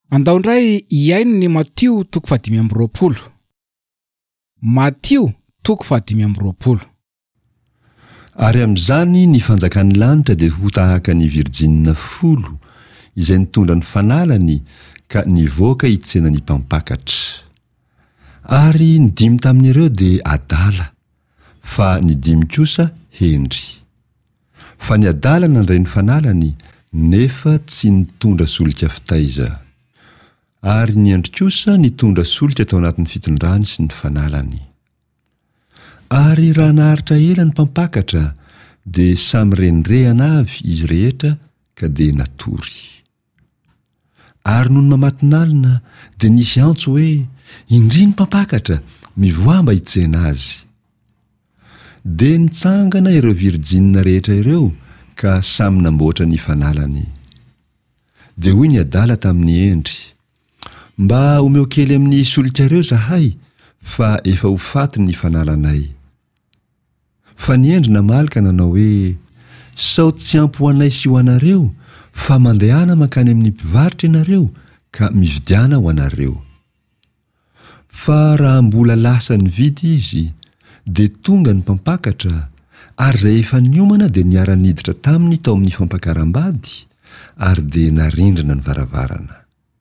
Andaondray iaino ny Matio 5:20. Matio 5:20. Ary am'izany ny fanjakan'ny lanitra dia ho tahaka ny Virjina 10 izay nitondra ny fanalany ka nivoaka hitsena ny mpampakatra. Ary ny 5 tamin'ireo dia adala, fa ny 5 kosa hendry. Fa ny adala nandray ny fanalany nefa tsy nitondra solika fitaiza. Ary ny hendry kosa nitondra solika tao anatin'ny fitondrany sy ny fanalany. Ary raha naharitra ela ny mpampakatra dia samy renirehana avy izy rehetra ka dia natory. Ary noho ny mamatinalina dia nisy antso hoe indry ny mpampakatra mivoa mba hitsena azy. Dia nitsangana ireo Virjina rehetra ireo ka samy namboatra ny fanalany. Dia hoy ny adala tamin'ny hendry, mba omeo kely amin'ny solika ireo zahay, fa efa ho faty ny fanalanay. Fa ny hendry namalaka nanao hoe, sao tsy ampy ho anay sy ho anareo, fa mandehana makany amin'ny mpivaritra ianareo ka mividiana ho anareo. Fa raha mbola lasa nividy izy, dia tonga ny mpampakatra, ary zay efa niomana dia niara-niditra taminy tao amin'ny fampakaram-bady, ary dia narindrina ny varavarana.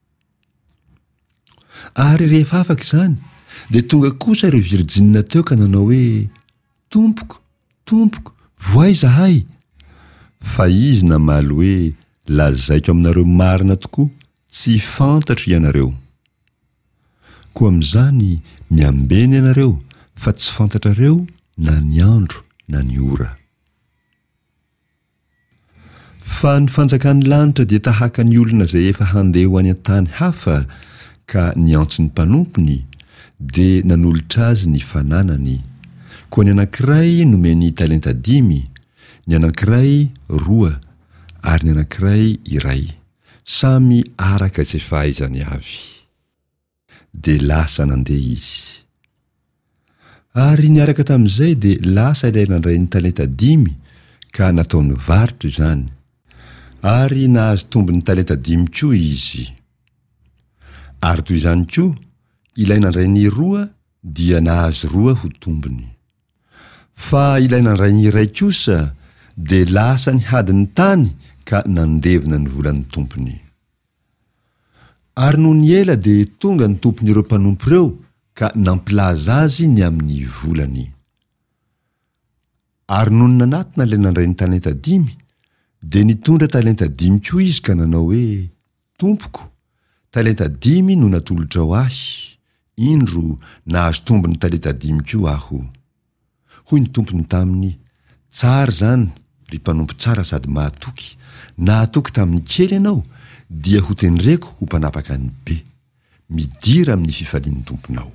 Ary rehefa afaka izany, dia tonga kosa ireo Virjina teo ka nanao hoe, Tompoko, Tompoko, voay zahay. Fa izy namaly hoe, lazaiko aminareo marina tokoa, tsy fantatro ianareo. Koa amin'izany miambeny ianareo, fa tsy fantatrareo na ny andro na ny ora. Fa ny fanjakan'ny lanitra dia tahaka ny olona izay efa handeha ho any an-tany hafa, ka niantso ny mpanompony dia nanolotra azy ny fananany. Koa ny anankiray nomeny talenta 5, ny anankiray 2, ary ny anankiray 1, samy araka izay fahaizany avy. Dia lasa nandeha izy. Ary niaraka tamin'izay dia lasa ilay nandray ny talenta 5 ka nataony varotra izany. Ary nahazo tombony talenta 5 koa izy. Ary toy izany koa, ilay nandray ny 2 dia nahazo 2 ho tombony. Fa ilay nandray ny 1 kosa dia lasa nihady ny tany ka nandevina ny volan'ny tompony. Ary noho ny ela dia tonga ny tompon'ireo mpanompo ireo ka nampilaza azy ny amin'ny volany. Ary noho ny nanatina ilay nandray ny talenta 5 dia nitondra talenta 5 koa izy ka nanao hoe, Tompoko, talenta 5 no natolotra ho ahy, indro nahazo tombony talenta 5 koa aho. Hoy ny tompony taminy, tsara zany, ry mpanompo tsara sady mahatoky, nahatoky tamin'ny kely ianao, dia ho tenreko ho mpanapaka ny be, midira amin'ny fifalian'ny tomponao.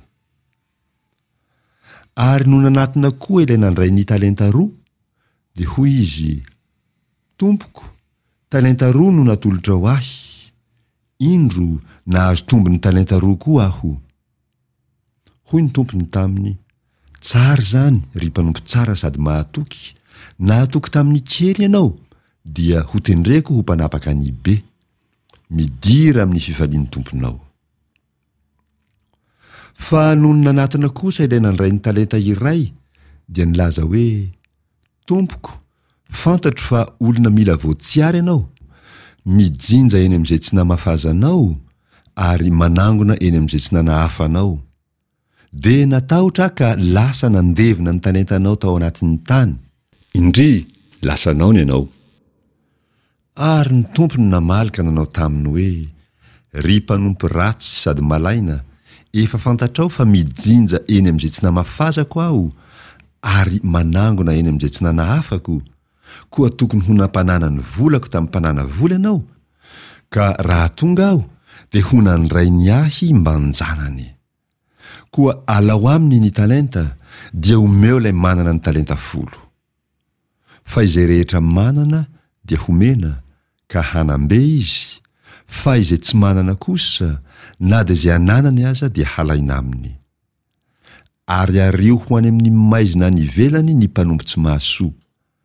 Ary no nanatina koa ilay nandray ny talenta 2, dia hoy izy, Tompoko, talenta 2 no natolotra ho ahy, indro nahazo tombony talenta 2 koa aho. Hoy ny tompony taminy, tsara zany, ry mpanompo tsara sady mahatoky, nahatoky tamin'ny kely ianao, dia ho tendreko ho mpanapaka ny be, midira amin'ny fifalian'ny tomponao. Fa noho ny nanatina kosa ilay nandray ny talenta 1, dia nilaza hoe, Tompoko, fantatro fa olona mila voatsiary ianao, mijinja eny amin'izay tsy namafazanao, ary manangona eny amin'izay tsy nanahafanao. Dia natahotra ka lasa nandevina ny talentanao tao anatin'ny tany. Indry lasa naony ianao. Ary ny tompony namalaka nanao taminy hoe, ry mpanompo ratsy sady malaina, efa fantatrao fa mijinja eny amin'izay tsy namafazako aho, ary manangona eny amin'izay tsy nanahafako, koa tokony ho nampanana ny volako tamin'ny mpanana vola ianao, ka raha tonga aho dia ho nandray ny ahy mba hanjanany. Koa alao aminy ny talenta, dia omeo ilay manana ny talenta 10. Fa izay rehetra manana dia homena, ka hanambe izy, fa izay tsy manana kosa, na dia izay ananany aza dia halaina aminy. Ary ario ho any amin'ny maizina ny ivelany ny mpanompo tsy mahasoa,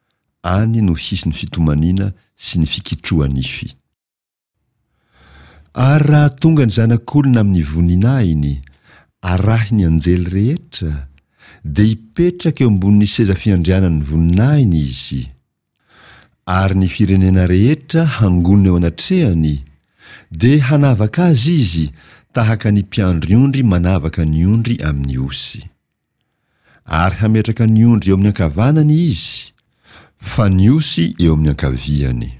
any no hisy ny fitomaniana sy ny fikitroanify. Ary raha tonga ny zanak'olona amin'ny voninahiny arahy ny anjely rehetra dia hipetraka eo ambonin'ny seza fiandrianany voninahiny izy, ary ny firenena rehetra hangonina eo anatrehany dia hanavaka azy izy tahaka ny mpiandry ondry manavaka ny ondry amin'ny osy, ary hametraka ny ondry eo amin'ny ankavanany izy, fa ny osy eo amin'ny ankaviany.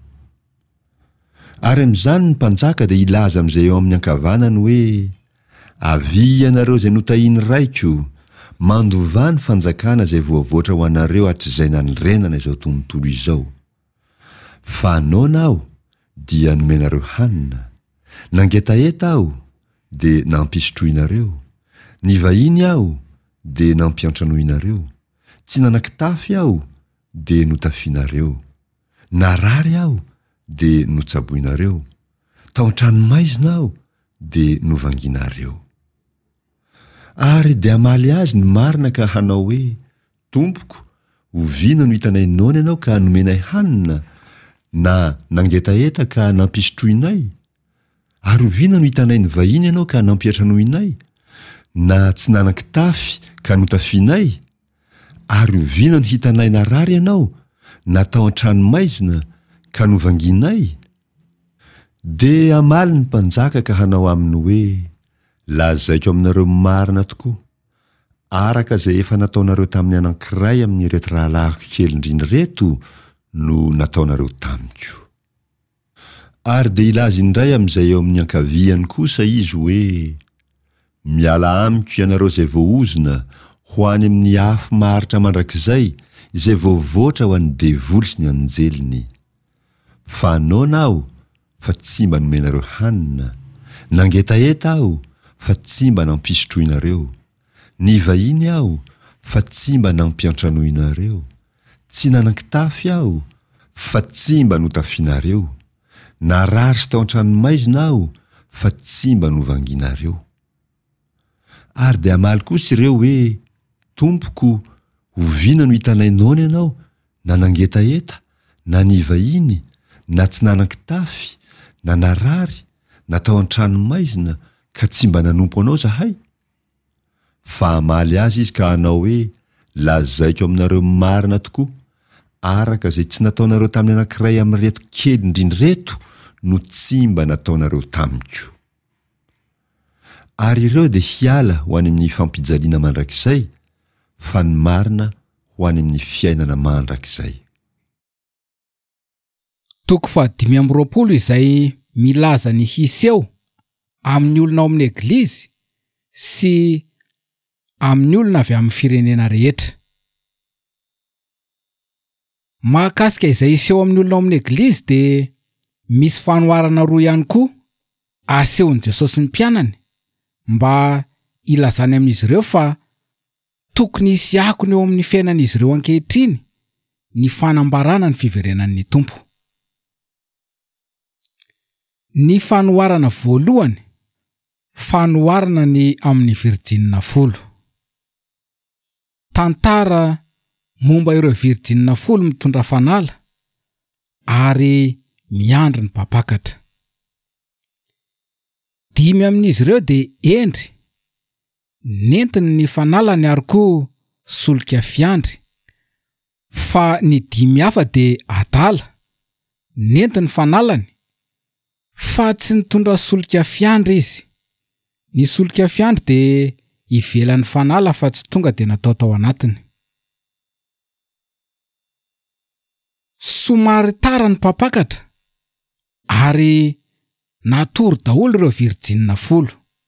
Ary amin'izany ny mpanjaka dia ilaza amin'izay eo amin'ny ankavanany hoe: avy ianareo izay notahiany raiko, mandovà ny fanjakana izay voavoatra ho anareo hatr'izay nanorenana izao tontolo izao. Fa anona aho dia nomenareo hanina, nangetaeta aho dia nampisotroinareo, nivahiny aho dia nampiantranoinareo, tsy nanan-kitafy aho dia notafianareo, narary aho dia notsaboinareo, tao an-tranomaizina aho dia novanginareo. Ary dia hamaly azy ny marina ka hanao hoe: Tompoko, oviana no hitanay noana ianao ka nomenay hanina, na nangetaeta ka nampisotroinay? Ary oviana no hitanay ny vahiny ianao ka nampiantranoinay, na tsy nanan-kitafy ka notafianay? Ary oviana no hitanay narary ianao, na tao an-tranomaizina ka novanginay? Dia hamaly ny mpanjaka ka hanao aminy hoe: lazaiko aminareo marina tokoa, araka izay efa nataonareo tamin'ny anankiray amin'ny reto rahalahiko kely indrindra reto no nataonareo tamiko. Ary dia ilaza indray amin'izay eo amin'ny ankaviany kosa izy hoe: miala amiko ianareo izay voaozina ho any amin'ny afo maharitra mandrakizay izay voavoatra ho an'ny devoly sy ny anjeliny. Fa anona aho fa tsy mba nomenareo hanina, nangetaeta aho fa tsy mba nampisotroinareo, nivahiny aho fa tsy mba nampiantranoinareo, tsy nanan-kitafy aho fa tsy mba notafianareo, narary sy tao an-tranomaizina aho fa tsy mba novanginareo. Ary dia hamaly kosa ireo hoe: Tompoko, oviana no hitanay noana ianao, na nangetaeta, na nivahiny, na tsy nanan-kitafy, na narary, na tao an-tranomaizina ka tsy mba nanompo anao zahay? Fa hamaly azy izy ka hanao hoe: lazaiko aminareo marina tokoa, araka izay tsy nataonareo tamin'ny anankiray amin'ny reto kely indrindra reto no tsy mba nataonareo tamiko. Ary ireo dia hiala ho any amin'ny fampijaliana mandrakizay, fa ny marina ho any amin'ny fiainana mandrakizay. Toko 520 izay milaza ny hiseo amin'ny olona ao amin'ny eglizy sy amin'ny olona avy amin'ny firenena rehetra. Mahakasika izay hiseo amin'ny olona ao amin'ny eglizy dia misy fanoharana roa ihany koa asehon'i Jesosy ny mpianany mba ilazany amin'izy ireo fa tokony hisy akony eo amin'ny fiainan'izy ireo ankehitriny ny fanambarana ny fiverenan'ny Tompo. Ny fanoharana voalohany, fanoharana ny amin'ny Virjinina folo. Tantara momba ireo Virjinina folo mitondra fanala ary miandry ny mpapakatra. 5 amin'izy ireo dia endry, nentiny ny fanalany ary koa solika fiandry, fa ny 5 hafa dia adala, nentiny fanalany, fa tsy nitondra solika fiandry izy. Ny solika fiandry dia ivelan'ny fanala fa tsy tonga dia natao tao anatiny. Somary tara ny mpapakatra ary natory daholo ireo Virjinina folo.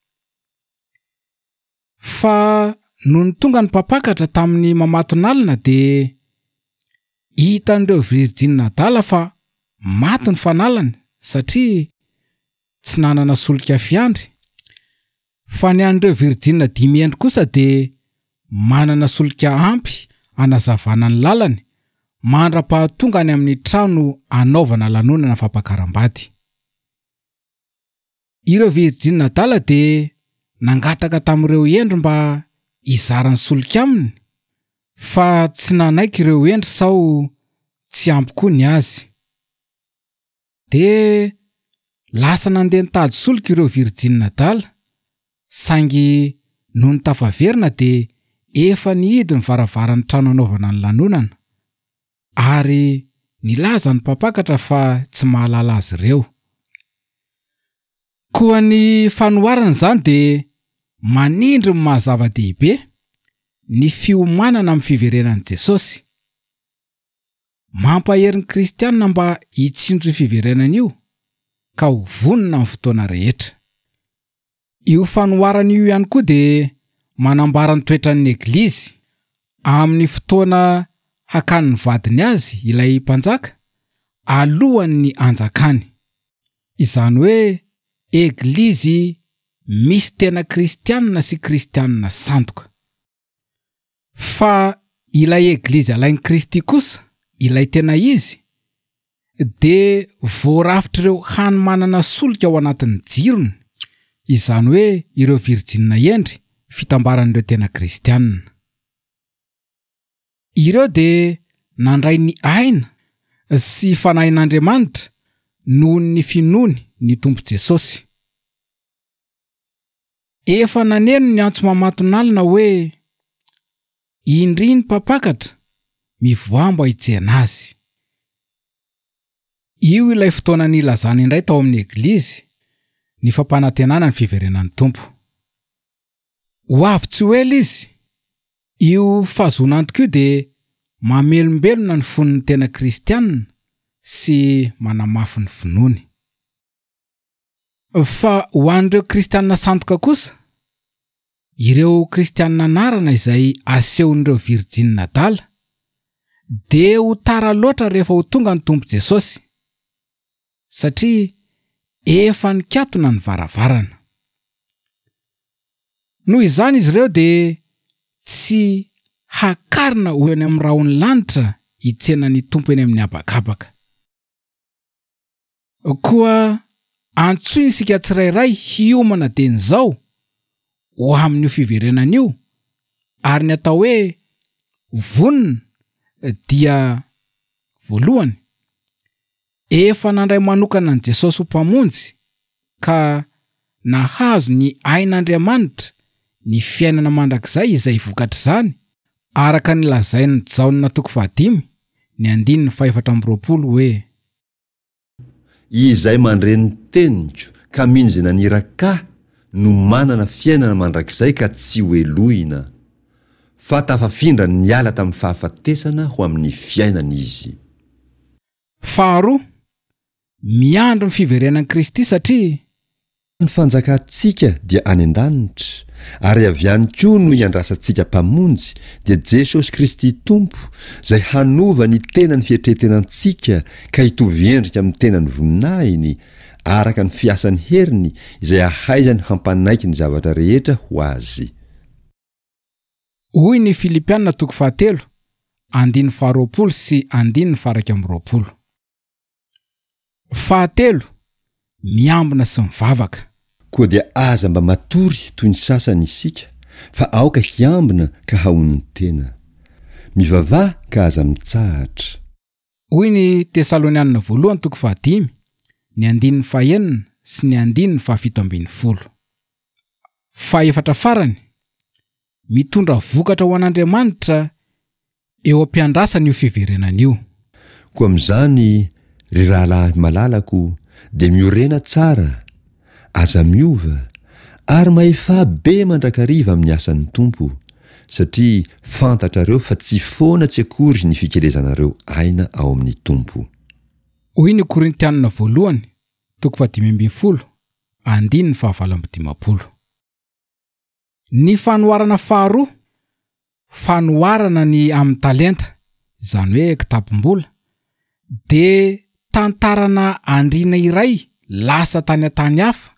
Fa no ny tonga ny mpapakatra tamin'ny mamatonalina dia hitan'ireo Virjinina dala fa maty ny fanalany satria tsy nanana solika fiandry. Fa ny an'ireo Virjinina 5 endry kosa dia manana solika ampy anazavana ny lalany mandra-pahatonga any amin'ny trano anaovana lanonana fampakaram-bady. Ireo Virjinina dala dia nangataka tamin'ireo endry mba hizarany solika aminy, fa tsy nanaiky ireo endry sao tsy ampy koa ny azy. Dia lasa nandeha nitady solika ireo Virjina dala, saingy noho ny tafaverina dia efa nihidy ny varavaran'ny trano anaovana ny lanonana, ary nilaza ny mpampakatra fa tsy mahalala azy ireo. Koa ny fanoharana izany dia manindry ny mahazava-dehibe ny fiomanana amin'ny fiverenan'i Jesosy. Mampahery ny kristianina mba hitsinjo fiverenana io ka ho vonina amin'ny fotoana rehetra. Io fanoharana io ihany koa dia manambara ny toetran'ny Eglizy amin'ny fotoana hakany ny vadiny azy ilay mpanjaka alohan'ny anjakany. Izany hoe Eglizy misy tena kristianina sy kristianina sandoka. Fa ilay Eglizy alain'i Kristy kosa, ilay tena izy, dia voarafitra ireo hany manana solika ao anatin'ny jirony, izany hoe ireo Virjina endry fitambaran'ireo tena kristianina. Ireo dia nandray ny aina sy fanahin'Andriamanitra noho ny finoany ny Tompo Jesosy. Efa naneno ny antso mamatonalina hoe indry ny mpampakatra mivoamba hitsena azy. Io ilay fotoana nilazana indray tao amin'ny Eglizy ny fampanantenana ny fiverenan'ny Tompo. Ho avy tsy ho ela izy, io fahazoana antokoa dia mamelombelona ny fon'ny tena kristianina sy manamafy ny finoany. Fa ho an'ireo kristianina sandoka kosa, ireo kristianina anarana izay asehon'ireo Virjina dala, dia ho tara loatra rehefa ho tonga ny Tompo Jesosy, satria efa nikatona ny varavarana. Noho izany izy ireo dia tsy hakarina ho eny amin'ny rahon'ny lanitra hitsena ny Tompo eny amin'ny habakabaka. Koa antsoina isika tsirairay hiomana dian'izao ho amin'io fiverenan'io, ary ny atao hoe vonina dia voalohany, efa nandray manokana an' Jesosy ho mpamonjy ka nahazo ny ain'Andriamanitra ny fiainana mandrakizay izay vokatra izany, araka ny lazainy Jaona 5 ny 4:20 hoe izay mandreny teniko ka mino izay naniraka no manana fiainana mandrakizay ka tsy ho elohina, fa tafafindra ny ala tamin'ny fahafatesana ho amin'ny fiainana izy. Faharoa, miandry ny fiverenan'i Kristy satria ny fanjakantsika dia any an-danitra, ary avy ihany koa no iandrasantsika mpamonjy dia Jesosy Kristy Tompo, izay hanova ny tena ny fietretenantsika ka hitovy endrika amin'ny tena ny voninahiny, araka ny fiasan'ny heriny izay ahaizany hampanaiky ny zavatra rehetra ho azy. Hoy ny Filipianina 3:20 sy 20. Fahatelo, miambina sy mivavaka. Koa dia aza mba matory toy ny sasany isika, fa aoka hiambina ka haon'ny tena, mivavaha ka aza mitsahatra. Hoy ny Tesalonianina 2:5 ny 9 sy ny 17. Faefatra farany, mitondra vokatra ho an'Andriamanitra eo am-piandrasana io fiverenan'io. Koa amin'izany ry rahalahy malalako dia miorena tsara, aza miova, ary maefa be mandrakariva amin'ny asan'ny Tompo, satria fantatrareo fa tsy foana tsy akory ny fikelezanareo aina ao amin'ny Tompo. Hoy ny Korintianina 1:15. Ny fanoharana faharoa, fanoharana ny amin'ny talenta, izany hoe kitapom-bola, dia tantarana andriana iray lasa tany an-tany hafa,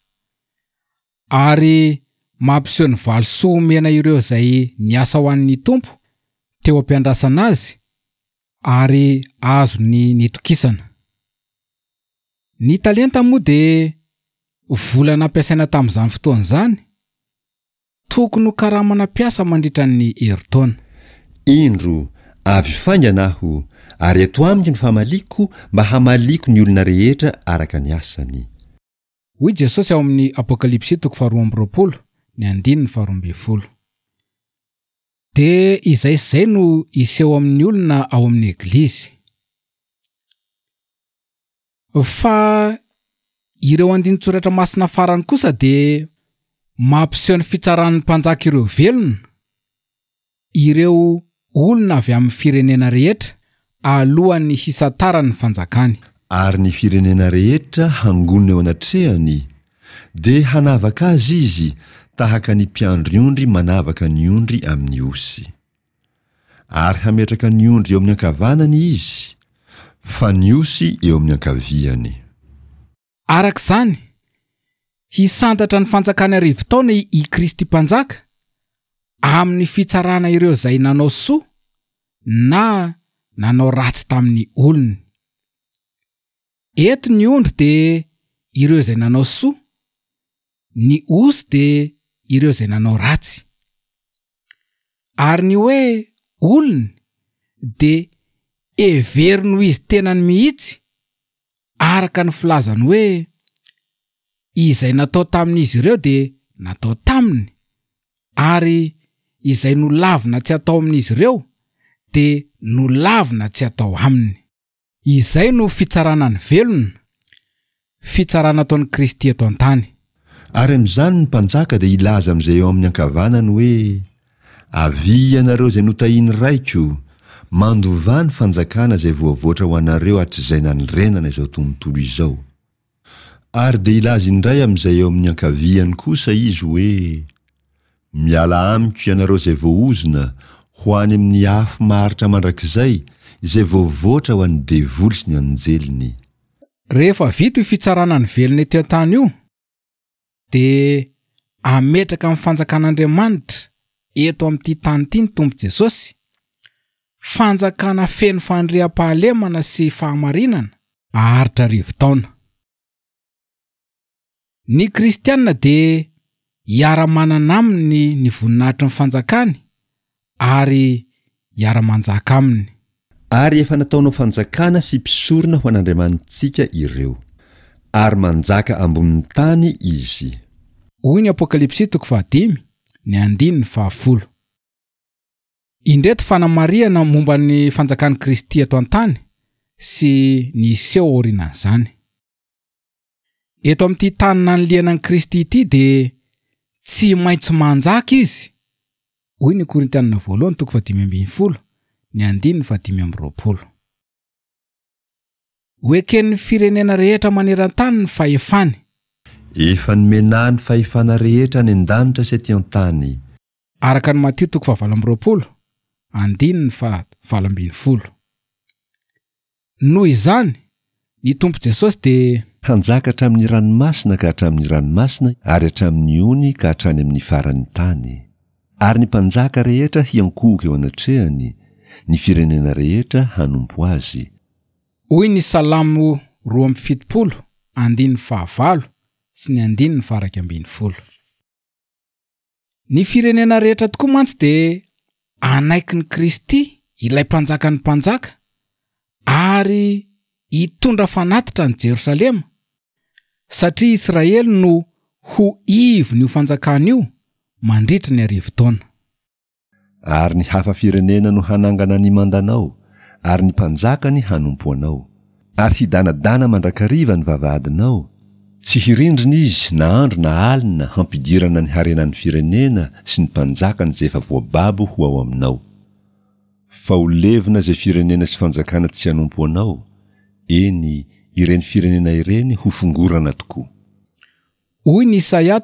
ary mampiseho ny valisoa omena ireo izay niasa ho an'ny Tompo teo am-piandrasana azy, ary azo ny nitokisana. Ny talenta moa dia vola nampiasaina tamin'izany fotoana izany, tokony ho karamana piasa mandritra ny herintaona. Indro avy faingana aho, ary eto amiko ny famaliko mba hamaliko ny olona rehetra araka ny asany. hoy Jesosy ao amin'ny Apokalipsy 2:20 de izay no iseho amin'ny olona ao amin'ny eglizy. Fa ireo andinitsoratra masina farany kosa de mampiseho ny fitsaran'ny mpanjaka ireo velona, ireo olona avy amin'ny firenena rehetra alohan'ny hisatarany fanjakany. Ary ny firenena rehetra hangonina eo anatrehany de hanavaka azy izy tahaka ny mpiandry ondry manavaka ny ondry amin'ny osy. Ary hametraka ny ondry eo amin'ny ankavanany izy, fa ny osy eo amin'ny ankaviany. Arak'izany, hisantatra ny fanjakany arivo-taona i Kristy mpanjaka amin'ny fitsarana ireo zay nanao soa na nanao ratsy tamin'ny olony. Eto ny ondry de ireo zay nanao soa, ny osy de ireo zay nanao ratsy. Ary ny hoe olony de everino izy tenany mihitsy araka ny filazany hoe izay natao tamin'izy ireo de natao taminy, ary izay nolavina tsy atao amin'izy ireo de nolavina tsy atao aminy. Izay no fitsarana ny velona, fitsarana ataon'i Kristy eto an-tany. Ary amin'izany ny mpanjaka de ilaza amin'izay eo amin'ny ankavanany hoe avy ianareo zay notahiny raiko, mandova ny fanjakana zay voavoatra ho anareo hatr'izay nanirenana izao tontolo izao. Ary de ilaza indray amin'izay eo amin'ny ankaviany kosa izy hoe miala amiko ianareo zay voaozona ho any amin'ny afo maharitra mandrakizay izay voavoatra ho an'ny devoly sy ny anjeliny. Rehefa vita io fitsarana ny velona eto an-tany io, de ametraka amin'ny fanjakan'Andriamanitra eto amin'ity tany ity ny Tompo Jesosy, fanjakana feno fandriam-pahalemana sy fahamarinana aharitra arivo-taona. Ny kristianina de hiara-manana aminy ny voninahitry ny fanjakany ary hiara-manjaka aminy. Ary efa nataonao fanjakana sy mpisorona ho an'Andriamanitsika ireo, ary manjaka ambonin'ny tany izy. Hoy ny Apokalipsy 5:10. Indreto fanamariana momba ny fanjakan'i Kristy eto an-tany sy ny iseho aorinan'izany. Eto amin'ity tany nanolianan'i Kristy ity de tsy maintsy manjaka izy. Hoy ny Korintianina 2:5. Hoeken'ny firenena rehetra maneran-tany ny fahefany. Efa nomenany fahefana rehetra ny an-danitra sy aty an-tany. Araka ny Matteo 7:20. Noho izany, ny Tompo Jesosy de hanjaka hatramin'ny ranomasina ka hatramin'ny ranomasina, ary hatramin'ny ony ka hatrany amin'ny faran'ny tany. Ary ny mpanjaka rehetra hiankohoka eo anatrehany, ny firenena rehetra hanompo azy. Hoy ny Salamo 2:7 sy ny 1:10. Ny firenena rehetra tokoa mantsy de anaiky ny Kristy ilay mpanjaka ny mpanjaka ary hitondra fanatitra ny Jerosalema, satria Israely no ho ivony io fanjakana io mandritra ny arivo-taona. Ary ny hafa firenena no hanangana ny mandanao, ary ny mpanjakany hanompo anao. Ary hidanadana mandrakariva ny vavahadinao, tsy hirindrina izy na andro na alina hampidirana ny harenan'ny firenena sy ny mpanjakany zay efa voababo ho ao aminao. Fa ho levina zay firenena sy fanjakana tsy hanompo anao, eny ireny firenena ireny ho fongorana tokoa. Hoy ny Isaia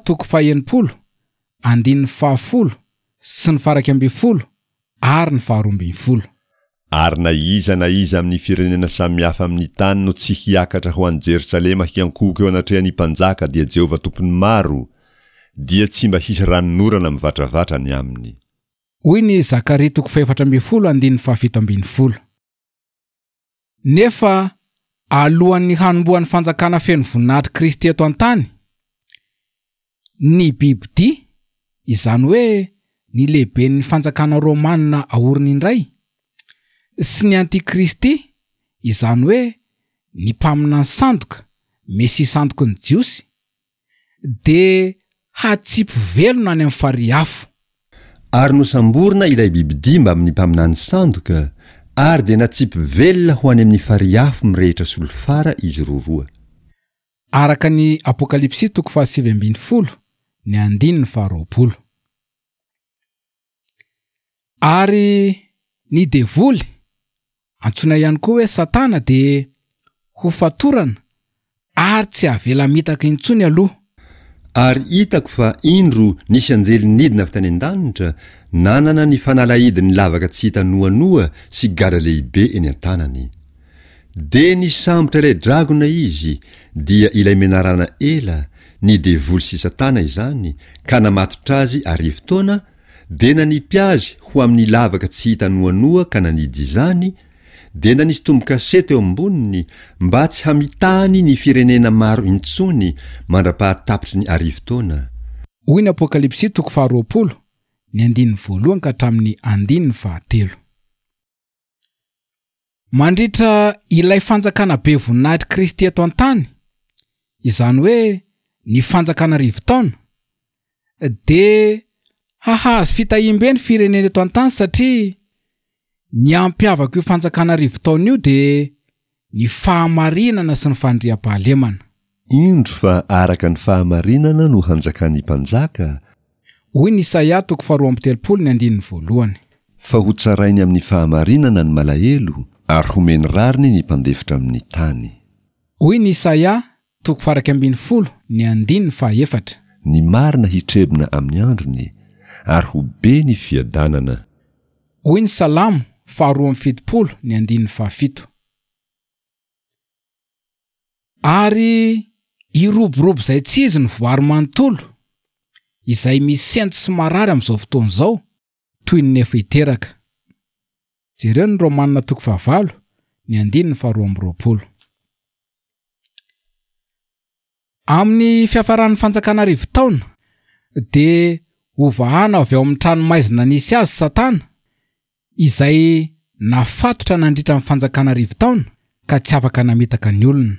40:10 sy ny 12 ary ny 12. Ary na iza amin'ny firenena samihafa amin'ny tany no tsy hiakatra ho an'i Jerosalema hiankohoka eo anatrehan'ny mpanjaka dia Jehovah tompony maro, dia tsy mba hisy ranonorana mivatravatra ny aminy. Hoy ny Zakaria 4:17. Nefa alohan'ny hanombohan'ny fanjakana feno voninahitry Kristy eto an-tany, ny Bibidia, izany hoe ny lehiben'ny fanjakana Romanina aoriny indray, sy ny Antikristy, izany hoe ny mpaminany sandoka, Mesi sandoky ny Jiosy, dia hatsipy velona any amin'ny fariafo. Ary nosamborona ilay bibidia mba amin'ny mpaminany sandoka, ary dia natsipy velona ho any amin'ny fariafo mirehitra solofara izy roa. Araka ny Apokalipsy 7:20 ny 9:20. Ary ny devoly, antsoina ihany koa hoe Satana, dia ho fatorana ary tsy havela mitaka intsony aloha. Ary hitako fa indro nisy anjely nidina avy tany an-danitra, nanana ny fanalahidiny lavaka tsy hita noanoa sy gara lehibe eny an-tanany. Dia ny sambotra ilay dragona izy, dia ilay menarana ela, ny devoly sy Satana izany, ka namatotra azy arivo taona, dia nanipy azy ho amin'ny lavaka tsy hita noanoa ka nanidy izany, dia nanisy tombo-kasety eo amboniny mba tsy hamitahany ny firenena maro intsony mandra-pahatapitry ny arivo taona. Hoy ny Apokalipsy 20 ny 9:1 ka hatramin'ny 9:3. Mandritra ilay fanjakana be voninahitry Kristy eto an-tany, izany hoe ny fanjakana arivo taona, dia hahazo fitahimbe ny firenena eto an-tany satria ny ampiavaka io fanjakana arivo taona io dia ny fahamarinana sy ny fandriam-pahalemana. Indro fa araka ny fahamarinana no hanjakan'ny mpanjaka. Hoy ny Isaia 2:3 ny 9:1. Fa ho tsarainy amin'ny fahamarinana ny malahelo, ary homeny rariny ny mpandefitra amin'ny tany. Hoy ny Isaia 2:20 ny 9:4. Ny marina hitrebina amin'ny androny, ary ho be ny fiadanana. Hoy ny Salamo 2:7 ny 9:7. Ary iroborobo izay tsy izy ny voary manontolo, izay misy sento sy marary amin'izao fotoana izao, toy ny nefa hiteraka. Jereo ny Romanina 5 ny 9:12. Amin'ny fiafaran'ny fanjakana arivo taona, dia hovahana avy ao amin'ny tranomaizina nisy azy Satana, izay nafatotra nandritra amin'ny fanjakana arivo taona ka tsy afaka namitaka ny olona.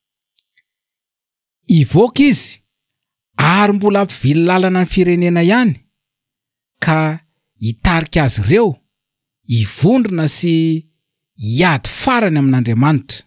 Ivoaka izy, ary mbola ampivily lalana ny firenena ihany, ka hitarika azy ireo, hivondrona sy hiady farany amin'Andriamanitra.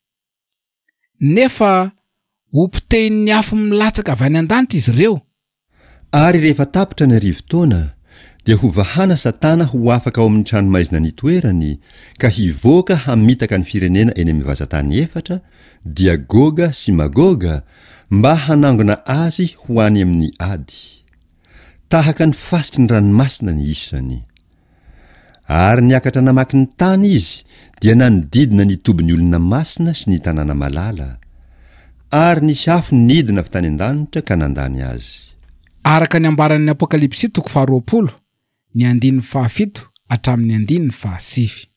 Nefa hopitehin'ny afo milatsaka avy any an-danitra izy ireo. Ary rehefa tapitra ny arivo taona, dia hovahana Satana ho afaka ao amin'ny tranomaizina nitoerany, ka hivoaka hamitaka ny firenena eny amin'ny vazantany efatra, dia Goga sy Magoga, mba hanangona azy ho any amin'ny ady. Tahaka ny fasitry ny ranomasina ny isany. Ary niakatra namaky ny tany izy, dia nanodidina ny tobiny olona masina sy ny tanàna malala. Ary nisy afo nidina avy tany an-danitra ka nandany azy. Araka ny ambaran'ny Apokalipsy 20 ny 9:7 hatramin'ny 9:7.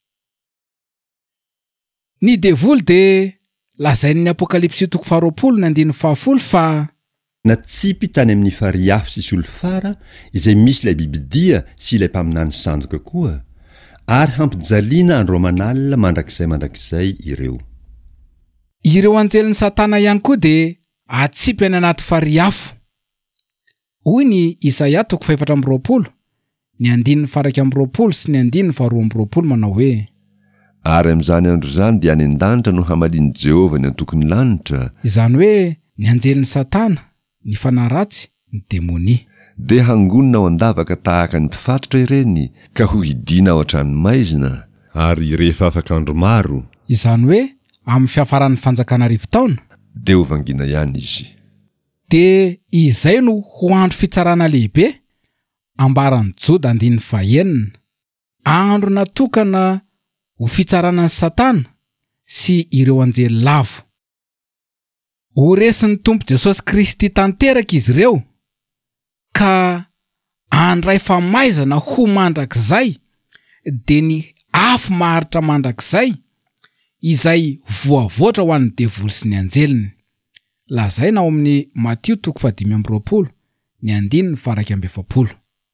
Ny devoly dia lazain'ny Apokalipsy 20 ny 9:10 fa natsipy tany amin'ny fariafo sy solofara izay misy ilay bibidia sy ilay mpaminany sandoka koa, ary hampijaliana andro aman'alina mandrakizay ireo. Ireo anjelin'ny Satana ihany koa dia atsipy any anaty fariafo. Hoy ny Isaia 4:20 ny 9:20 sy ny 9:12 manao hoe: Ary amin'izany andro izany dia any an-danitra no hamalian'i Jehovah ny antokony lanitra. Izany hoe ny anjelin'ny Satana, ny fanahy ratsy, ny demonia. Dia hangonina ao an-davaka tahaka ny mpifatotra ireny, ka ho hidiana ao an-tranomaizina, ary rehefa afaka andro maro, izany hoe amin'ny fiafaran'ny fanjakana arivo taona, dia ho vangina ihany izy. Dia izay no ho andro fitsarana lehibe, ambaran'ny Joda 9:9, andro natokana ho fitsaranan'ny Satana sy ireo anjely lavo. Ho resin'ny Tompo Jesosy Kristy tanteraka izy ireo, ka andray famaizana ho mandrakizay, dia ny afo maharitra mandrakizay, izay voavoatra ho an'ny devoly sy ny anjeliny. Lazaina ao amin'ny Matthieu 5:20 ny 9:20.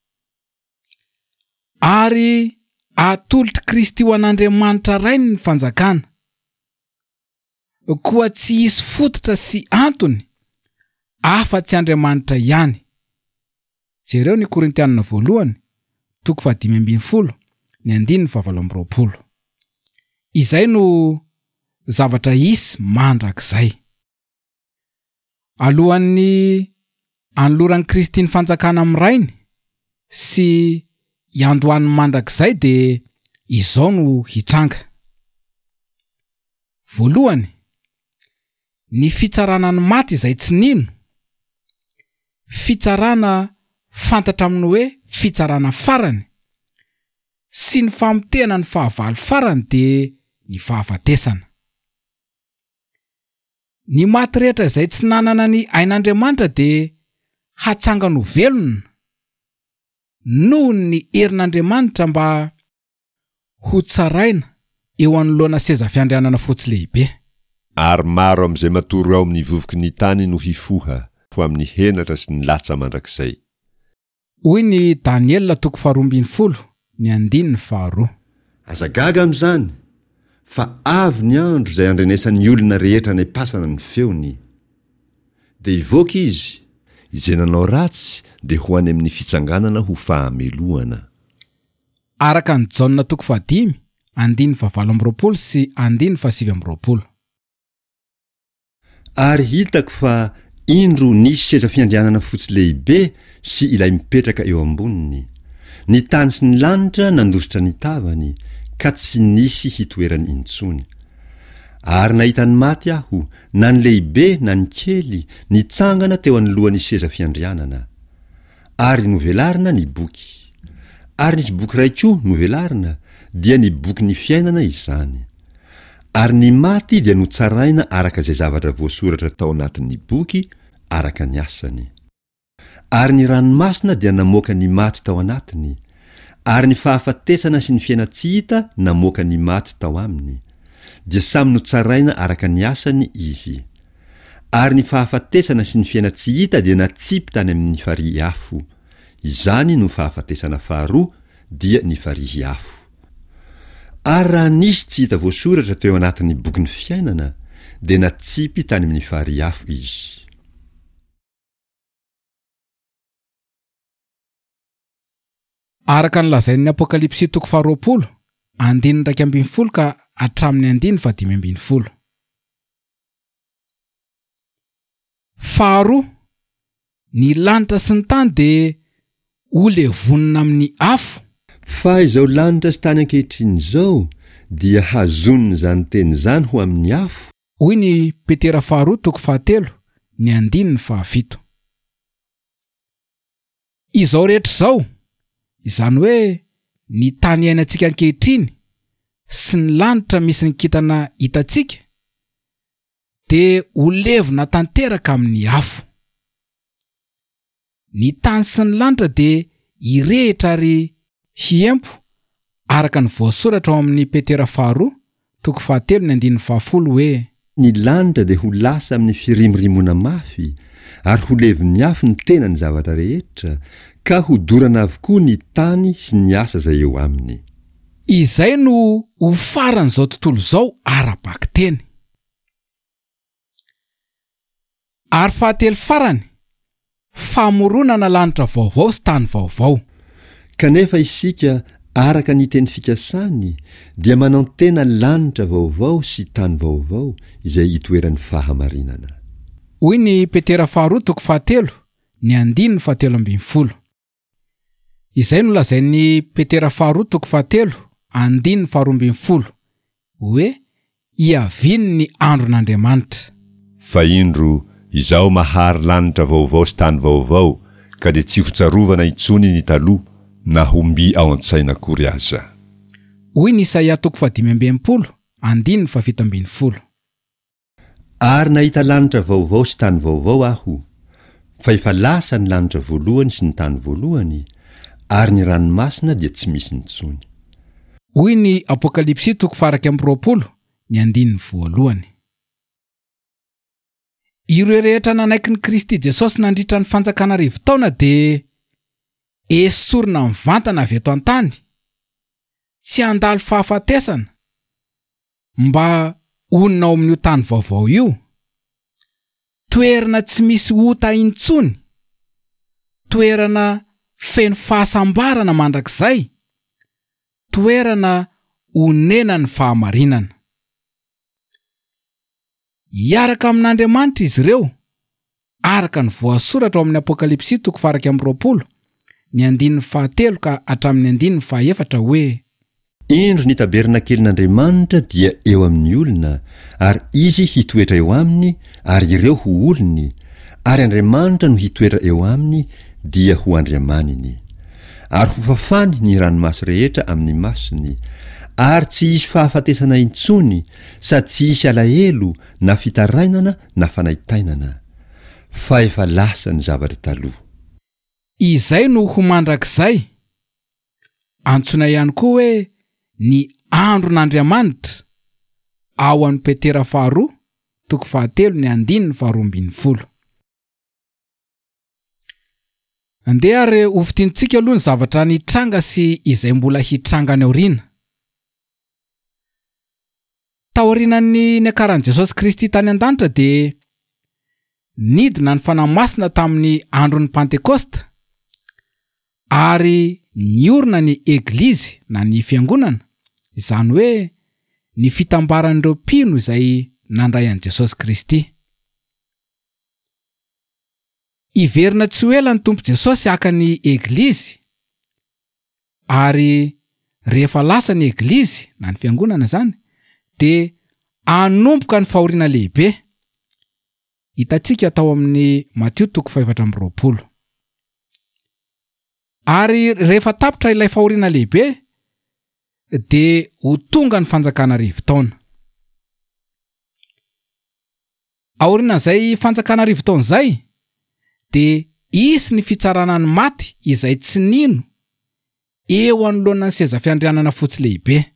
Ary atolotry Kristy ho an'Andriamanitra rainy ny fanjakana, koa tsy hisy fototra sy antony afa-tsy Andriamanitra ihany. Jereo ny Korintianina 1:5-20. Izay no zavatra isy mandrakizay. Alohan'ny anoloran'ny Kristy ny fanjakana am'rainy sy iandohan'ny mandrakizay dia izao no hitranga. Voalohany, ny fitsarana ny maty izay tsy nino, fitsarana fantatra aminy hoe fitsarana farany, sy ny famotehana ny fahavalo farany dia ny fahafatesana. Ny maty rehetra izay tsy nanana ny ain'Andriamanitra dia hatsangana ho velona noho ny herin'Andriamanitra mba ho tsaraina eo anoloana seza fiandrianana fotsy lehibe. Ary maro amin'izay matoro ao amin'ny vovoky ny tany no hifoha ho amin'ny henatra sy ny latsa mandrakizay. Hoy ny Daniel 2:2. Azagaga amin'izany fa avy ny andro izay andrenesan'ny olona rehetra ny pasana ny feony. Dia ivoaka izy, izay nanao ratsy dia ho any amin'ny fitsanganana ho fahamelohana. Araka ny Jaona 5:20 sy 7. Ary hitako fa indro nisy seza fiandrianana fotsy lehibe sy ilay mipetraka eo amboniny. Ny tany sy ny lanitra nandositra ny tavany, ka tsy nisy hitoerany intsony. Ary nahita ny maty aho, na ny lehibe na ny kely, nitsangana teo anoloan'ny seza fiandrianana. Ary novelarina ny boky. Ary nisy boky ray koa novelarina, dia ny boky ny fiainana izany. Ary ny maty dia notsaraina araka izay zavatra voasoratra tao anatin'ny boky, araka ny asany. Ary ny ranomasina dia namoaka ny maty tao anatiny. Ary ny fahafatesana sy ny fiaina tsy hita namoaka ny maty tao aminy. Dia samy notsaraina araka ny asany izy. Ary ny fahafatesana sy ny fiaina tsy hita dia natsipy tany amin'ny farihy afo. Izany no fahafatesana faharoa dia ny farihy afo. Ary raha nisy tsy hita voasoratra teo anatin'ny boky ny fiainana, dia natsipy tany amin'ny farihy afo izy. Araka ny lazain'ny Apokalipsy 20:20 ka hatramin'ny 15. Faharoa, ny lanitra sy ny tany dia ho levonina amin'ny afo. Fa izao lanitra sy tany ankehitriny izao dia hazoniny izany teny izany ho amin'ny afo. Hoy ny Petera 2:7. Izao rehetra izao, izany hoe ny tany iainantsika ankehitriny sy ny lanitra misy ny kintana hitantsika, dia ho levona tanteraka amin'ny afo. Ny tany sy ny lanitra dia hirehitra ary hiempo araka ny voasoratra ao amin'ny Petera 2:7 hoe ny lanitra dia ho lasa amin'ny firimrimona mafy, ary ho levon'ny afo ny tena ny zavatra rehetra, ka ho dorana avokoa ny tany sy ny asa izay eo aminy. Izay no ho faran'izao tontolo izao ara-baky teny. Ary fahatelo farany, famoronana lanitra vaovao sy tany vaovao. Kanefa isika, araka ny teny fikasany, dia manao tena lanitra vaovao sy tany vaovao izay hitoeran'ny fahamarinana. Hoy ny Petera 2:7. Izay no lazain'ny Petera 2:7 hoe hiaviny ny andron'Andriamanitra. Fa indro izao mahary lanitra vaovao sy tany vaovao, ka dia tsy ho tsarovana intsony ny taloha na homby ao an-tsaina akory aza. Hoy ny Isaia 5:17. Ary nahita lanitra vaovao sy tany vaovao aho, fa efa lasa ny lanitra voalohany sy ny tany voalohany, ary ny ranomasina dia tsy misy intsony. Hoy ny Apokalipsy 2:1. Ireo rehetra nanaiky ny Kristy Jesosy nandritra ny fanjakana rivo-taona dia esorina mivantana avy eto an-tany, tsy handalo fahafatesana mba onina ao amin'io tany vaovao io. toerana tsy misy ota intsony, toerana feno fahasambarana mandrakizay, toerana onena ny fahamarinana. Iaraka amin'Andriamanitra izy ireo, araka ny voasoratra ao amin'ny Apokalipsy 4:20, ny 9:7 ka hatramin'ny 9:4 hoe: indro ny tabernakelin'Andriamanitra dia eo amin'ny olona, ary izy hitoetra eo aminy, ary ireo ho olony, ary Andriamanitra no hitoetra eo aminy dia ho andriamaniny. Ary ho fafany ny ranomasy rehetra amin'ny masony, ary tsy isy fahafatesana intsony, sady tsy isy alahelo na fitarainana na fanaitainana, fa efa lasa ny zavatra taloha. Izay no ho mandrakizay. Antsoina ihany koa hoe ny andron'Andriamanitra ao amin'ny Petera 2:7-12. Andeha ary ofitintsika aloha ny zavatra nitranga sy izay mbola hitranga any aoriana. Taorianan'ny niakaran'i Jesosy Kristy tany an-danitra dia nidina ny fanamasina tamin'ny andron'ny Pentekosta, ary niorina ny eglizy na ny fiangonana, izany hoe ny fitambaran'ireo mpino izay nandray an'i Jesosy Kristy. Iverina tsy ho ela ny Tompo Jesosy haka ny eglizy, ary rehefa lasa ny eglizy na ny fiangonana zany, dia anomboka ny fahoriana lehibe. Hitantsika tao amin'ny Matteo 5:20. Ary rehefa tapitra ilay fahoriana lehibe, dia ho tonga ny fanjakana rivo-taona. Aorian'izay fanjakana rivo-taona izay, dia isy ny fitsarana ny maty izay tsy nino eo anoloana ny seza fiandrianana fotsy lehibe.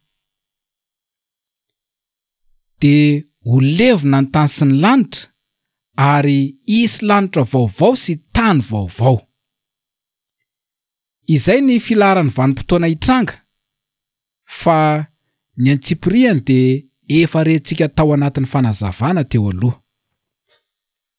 Dia ho levona ny tany sy ny lanitra, ary isy lanitra vaovao sy tany vaovao. Izay ny filaharan'ny vanim-potoana hitranga, fa ny antsipiriany dia efa rehintsika tao anatin'ny fanazavana teo aloha.